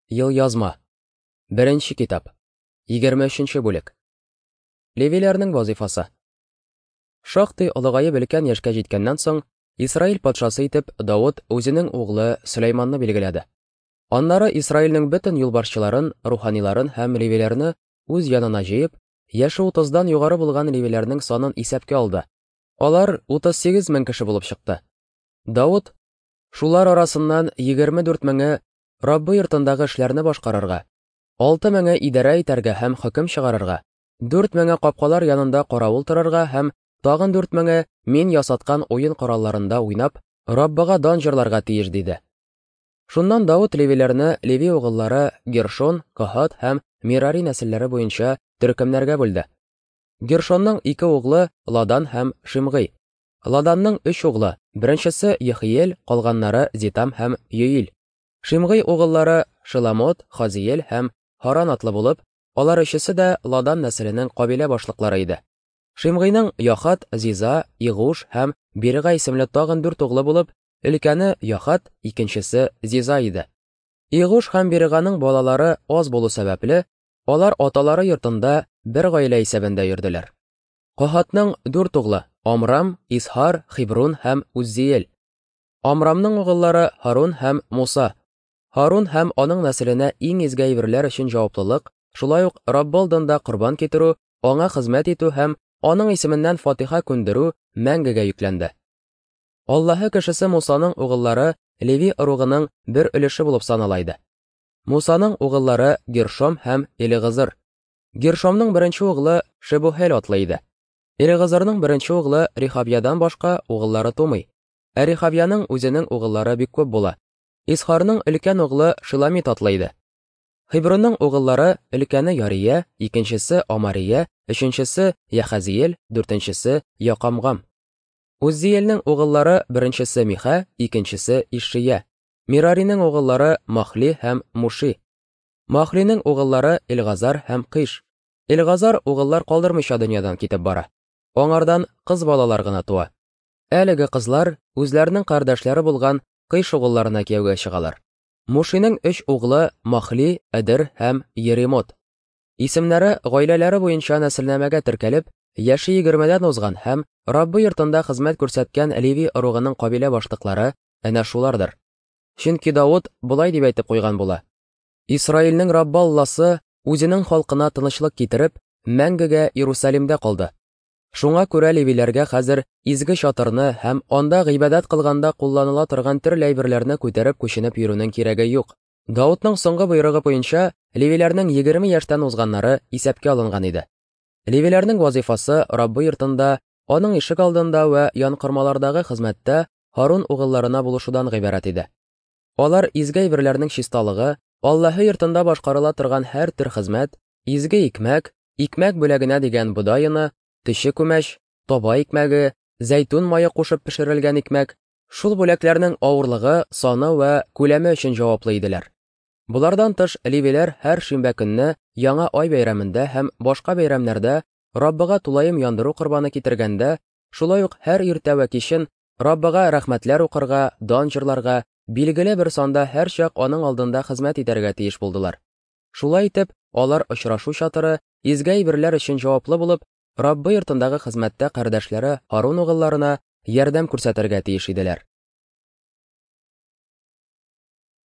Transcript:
Елъязма. Беренче китап. 23-нче бүлек. Левиләрнең вазифасы. Шактый олыгаеп өлкән яшькә җиткәннән соң, Исраил патшасы итеп Давыд үзенең углы Сөләйманны билгеләде. Аннары Исраилнең бөтен юлбарчыларын, руханиларын һәм левиләрне үз янына җыеп, яше 30-дан югары булган левиләрнең санын исәпкә алды. Алар 38 мең кеше булып чыкты. Давыд шулар арасыннан 24 меңе Раббы йортындагы эшләрне башкарырга, 6 меңе идарә итәргә һәм хөкем чыгарырга, 4 меңе капкалар янында каравыл торырга һәм тагын 4 меңе мин ясаткан уен коралларында уйнап, Раббыга дан җырларга тиеш диде. Шуннан Давыд левиләрне Леви угыллары Гершон, Кахат һәм Мерари нәселләре буенча төркемнәргә бүлде. Гершонның 2 углы Ладан һәм Шимгый. Ладанның 3 углы, беренчесе Яхиел, калганнары Зитам һәм Юил. Шимгый угыллары Шеламот, Хазиел һәм Харан атлы булып, алар өчесе дә Ладан нәселенең кабилә башлыклары иде. Шимгыйның Яхат, Зиза, Игуш һәм Бирга исемле тагын 4 углы булып, өлкәне Яхат, икенчесе Зиза иде. Игуш һәм Бирганың балалары аз булу сәбәпле, алар аталары йортында бер гаилә исәбендә йөрделәр. Кахатның 4 углы Амрам, Исхар, Хибрун һәм Уззиел. Амрамның угыллары Харун һәм Муса. Харун һәм аның нәселенә иң изге әйберләр өчен җаваплылык, шулай ук Раббы алдында корбан китерү, аңа хезмәт итү һәм аның исеменнән Фатиха күндерү мәңгегә йөкләнде. Аллаһы кешесе Мусаның угыллары Леви ыругының бер өлеше булып санала иде. Мусаның угыллары Гершом һәм Элегазар. Гершомның беренче углы Шебухел атлы иде. Элегазарның беренче углы Рихабьядан башка угыллары тумый. Рихабьяның үзенең угыллары бик күп була. Исхарның өлкән углы Шиламит атлы иде. Хибронның угыллары өлкәне Ярия, икенчесе Амария, өченчесе Яхазиел, дүртенчесе Якамгам. Уззиелнең угыллары беренчесе Миха, икенчесе Ишшия. Мирариның угыллары Махли һәм Муши. Махлинең угыллары Элгазар һәм Киш. Элгазар угыллар калдырмыйча дөньядан китеп бара. Аңардан кыз балалар гына туа. Әлеге кызлар үзләренең кардәшләре булган Киш угылларына кияүгә чыгалар. Мушиның 3 углы Махли, Әдер һәм Еремот. Исемнәре гаиләләре буенча нәселнәмәгә теркәлеп, яше 20-дән узган һәм Раббы йортында хезмәт күрсәткән Леви ыругының кабилә башлыклары әнә шулардыр. Чөнки Давыд булай дип әйтеп куйган була: Исраилнең Раббы Алласы үзенең халкына тынычлык китереп, мәңгегә Иерусалимдә калды. Шуңа күрә левиләргә хәзер изге чатырны һәм анда гыйбадәт кылганда кулланыла торган төрле әйберләрне күтәреп күченеп йөрүнең кирәге юк. Давыдның соңгы боерыгы буенча левиләрнең 20 яшьтән узганнары исәпкә алынган иде. Левиләрнең вазифасы Раббы йортында, аның ишек алдында вә янкырмалардагы хезмәттә Харун угылларына булышудан гыйбарәт иде. Алар изге әйберләрнең чисталыгы, Аллаһы йортында башкарыла торган һәр төр хезмәт, изге икмәк, икмәк бүләгенә дигән бодайыны, теше күмәч, таба икмәге, зәйтүн мае кушып пешерелгән икмәк, шул бүләкләрнең авырлыгы, саны вә күләме өчен җаваплы иделәр. Булардан тыш, левиләр һәр шимбә көнне, яңа ай бәйрәмендә һәм башка бәйрәмнәрдә Раббыга тулаем яндыру корбаны китергәндә, шулай ук һәр иртә вә кичен Раббыга рәхмәтләр укырга, дан җырларга, билгеле бер санда һәр чак аның алдында хезмәт итәргә тиеш булдылар. Шулай итеп, алар очрашу чатыры, изге әйберләр өчен җаваплы булып, Раббы йортындагы хезмәттә кардәшләре Харун угылларына ярдәм күрсәтергә тиеш иделәр.